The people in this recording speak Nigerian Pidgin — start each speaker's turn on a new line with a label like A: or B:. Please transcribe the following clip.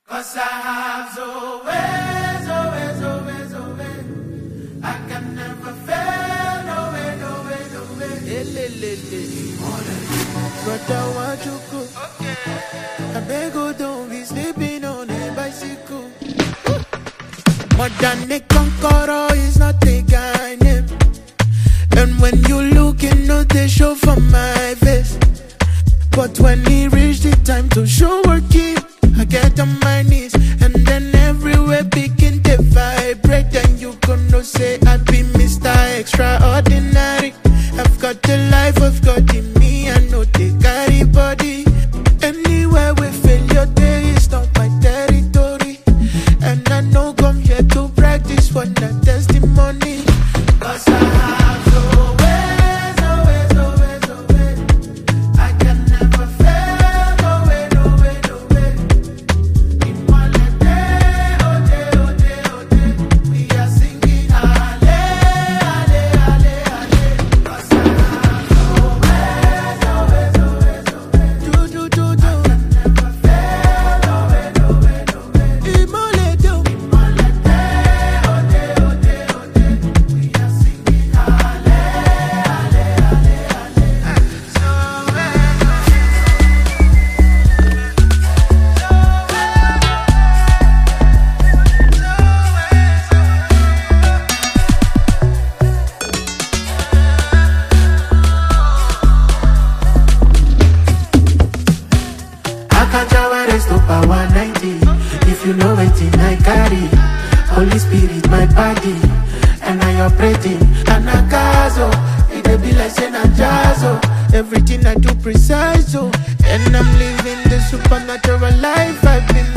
A: 'Cause I have always, always, always, always. I can never fail, no way, no way, no way. Brother, what you cook? I beg you, don't be sleeping on a bicycle. More than a conqueror is not a guy name. And when you look, you know they show for my face. But when it reach the time to show working, I get on my knees, and then everywhere begin to vibrate. And you gonna say I be Mr. Extraordinary. I've got the life of God in me, I know they carry body. Anywhere we failure there is not my territory. And I know come here to practice for the testimony. 'Cause I have always, always, always, always. I can never fail, no way, no way, no way. In my day, oh day, oh day, oh day. We are singing ale, ale, ale, ale. 'Cause I have always, always, always, always. Do, do, do, do. I can never fail, no way, no way, no way. In my day, oh day, oh day, oh day. We are singing ale, ale, ale, ale. So I can't raise to power 90. If you know it, I carry Holy Spirit, my body, and I operating. And I gazo, it be like saying a jazzo. Everything I do precise, oh, and I'm living the supernatural life I've been